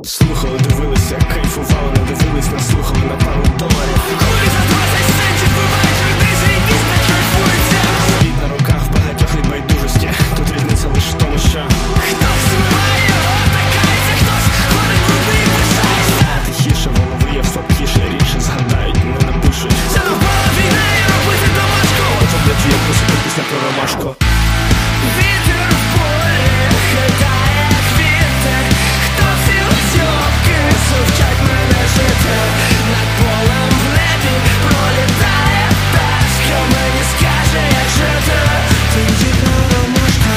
Слухали, дивилися, кайфували, не дивились, не слухали на пару доларів. Хуй за 20 центів бувають людей, заєбісь, не кайфується. Світ на руках в багатьох небайдужості. Тут різниця лиш в тому, що хтось змиває його, втикається, хтось ходить брудний, пишається. тихіше, воно виє слабкіше, рідше згадають, не напишуть. Задовбала війна і робити домашку. Ото блядь, як високо після про ромашку. Вітер в полі хитає квіти. Хто ці листівки сувчать мене жити? Над полем в небі пролітає пташка. Мені скаже, як жити. Тендітна ромашка.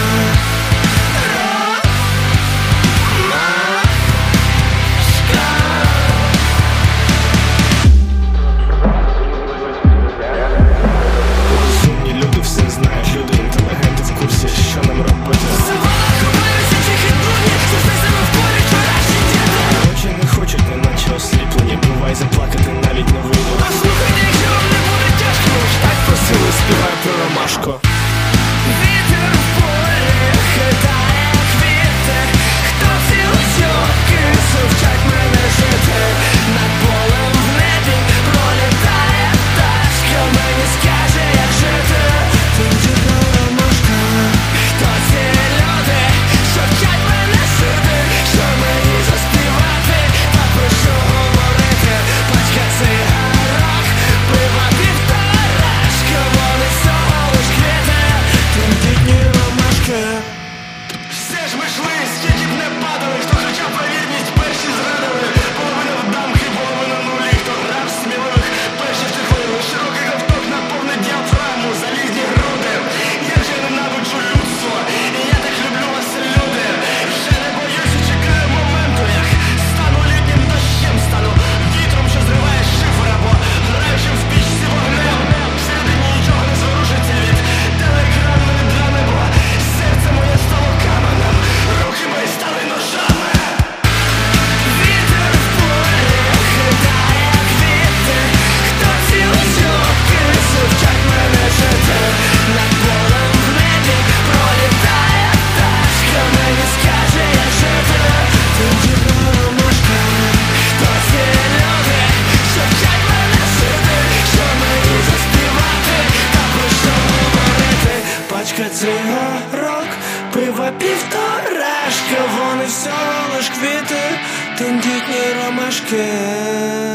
Розумні люди все знають, люди інтелігенти в курсі, що нам робити. Завала ховаюся, тихі дурні. Завжди себе в полі вчорашні діти. Очі не хочуть, неначе осліплені. Бувай, заплакати навіть не вийду. Послухайте, якщо вам не буде тяжко. Ви ж так просили, співай про ромашку. Вітер в полі хитає квіти. Хто ці листівки сувчать мене жити? Над полем в небі пролітає пташка. Мені скаже, як жити. Тендітна ромашка. Хто ці люди, що вчать мене жити? Що мені заспівати? Та про що говорити? Пачка цигарок, пива півторашка. Вони всього лиш квіти. Тендітні ромашки. Все ж ми йшли, стільки б не падали. Хто хоча повірність, перші зрадили. Половина в дамки, половина нулі. Хто грав сміливих, перші втекли. Широкий ковток наповнить діафрагму, залізні груди. Я вже ненавиджу людство, і я так люблю вас, люди. Вже не боюсь і чекаю моменту, як стану літнім дощем, стану вітром, що зриває шифр, або граючим в пічці вогнем. Всередині нічого не зворушиться від телеекрану від рани, бо серце моє стало каменем, руки мої стали ножами. Вітер в полі хитає квіти. Хто ці листівки сувчать мене жити? Над полем в небі пролітає пташка. Мені скаже, як жити. Тендітна ромашка. Хто ці люди, що вчать мене жити? Що мені заспівати? Та про що говорити? Пачка цигарок, пива півторашка. Вони всього лиш квіти, тендітні ромашки.